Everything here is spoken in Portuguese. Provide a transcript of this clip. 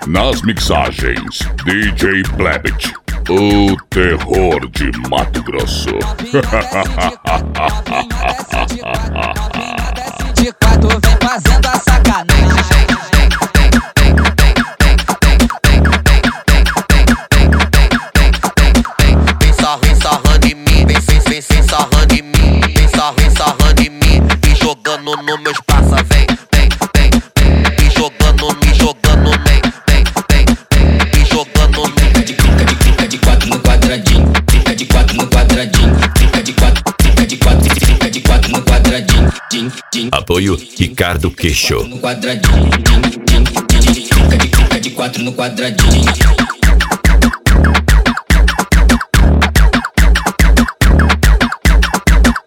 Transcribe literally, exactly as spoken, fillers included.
Nas mixagens, D J Plebit, o terror de Mato Grosso. De quatro vem fazendo a sacanagem. Vem só, vem sarrando em mim, vem, vem, vem, vem sarrando em mim, vem só, vem sarrando em mim, e jogando no meu espaço, vem, vem, vem, vem, e jogando, me jogando, vem, vem, vem, e jogando, fica de fica de fica de quatro no quadradinho, fica de quatro no quadradinho, fica de quatro, fica de quatro, fica de quatro no quadradinho, din, din. Apoio Ricardo Queixo. No quadradinho, din, din, din, din. Fica de fica de quatro no quadradinho.